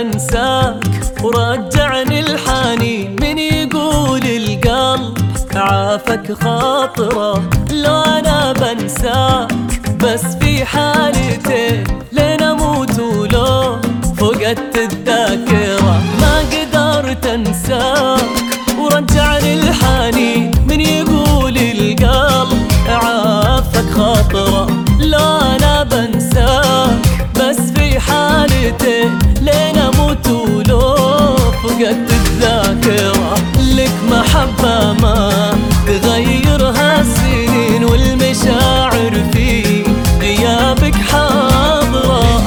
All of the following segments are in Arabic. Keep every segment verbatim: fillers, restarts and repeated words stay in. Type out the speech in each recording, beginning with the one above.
بنساك ورجعني الحنين، من يقول القلب عافك خاطره. لو انا بنساك بس في حالتين، لين اموت ولو فقدت الذاكرة. ما قدرت انساك ورجعني الحنين، من يقول القلب عافك خاطره. لو انا بنساك بس في حالتين، لين اموت ولو فقدت الذاكرة. لك محبة ما تغيرها السنين، والمشاعر في غيابك حاضرة.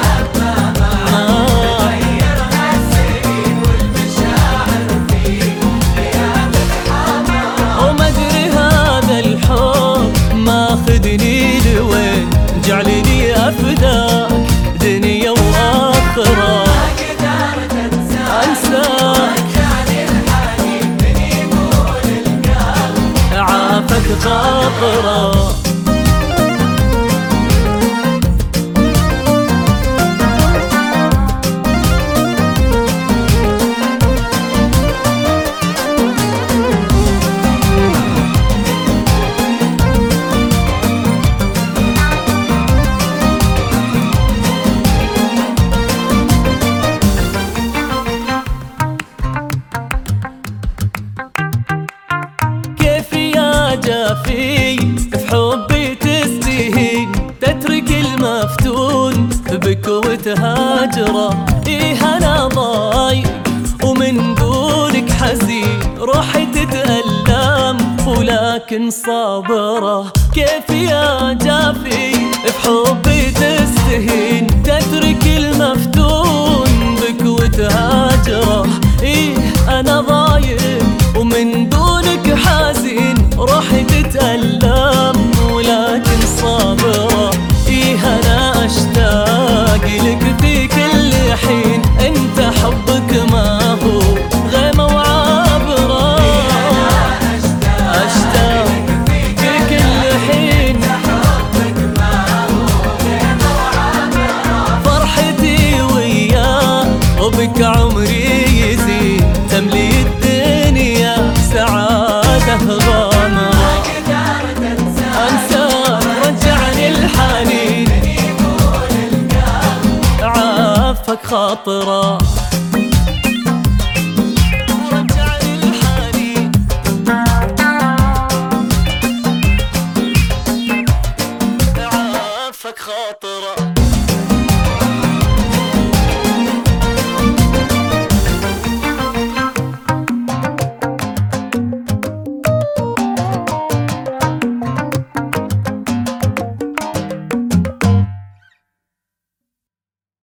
ماخذني لوين جعلني افداك دنيا واخره. ما قدرت انساك رجعني الحنين، من يقول القلب عافك خاطره. جافي في حبي تستهين، تترك المفتون بك وتهاجره. إيه أنا ضايق ومن دونك حزين، روحي تتألم ولكن صابرة. كيف يا جافي في حبي تستهين، تترك المفتون بك وتهاجره. إيه أنا ضايق ومن دونك حزين، روحي تتألم ولكن صابرة. إيه أنا أشتاق لك في كل حين، أنت حبك ما هو غيمة وعابرة. أشتاق في كل حين، فرحتي وياك وبك عمري يزيد، تملي الدنيا سعادة غامرة. انساك رجعني الحنين، من يقول القلب عافك خاطره. رجعني الحنين عافك خاطره.